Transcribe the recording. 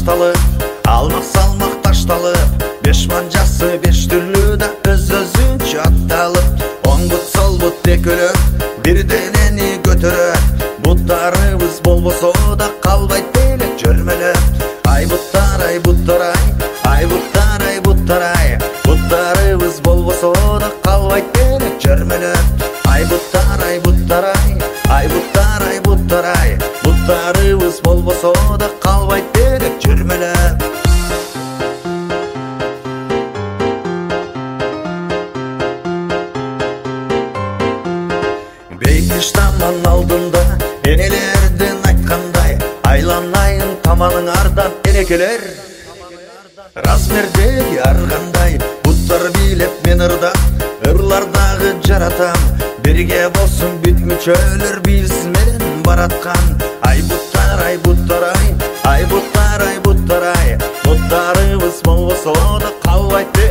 башталы, алмақ салмақ ташталы, беш манжасы беш түрлі да өз-өзінше атталып, оң бұт сол бұт бекіліп, бірденені көтіріп, бұттарыбыз болбосо да қалбайт белек жүрмелеп. Ай бұттар, ай бұттар, ай бұттар, ай бұттар, ай бұттарыбыз болбосо да қалбайт белек жүрмелеп. Ай бұттар, ай бұттар, ай бұттар, ай бұттар, ай бұттарыбыз болбосо да қалбайт белек жүрмелеп. Бейкіш таман алдында енелерден айтқандай, айланайын таманың ардан енекелер. Размердегі арғандай бұттар билеп мен ырдап, ырлардағы жаратам, бірге болсын бүт мүчөлер билсін менен баратқан. Ай бұттар, ай бұттар, ай бұттар, ай бұттар, ай бұттарыбыз болбосо да қалбайт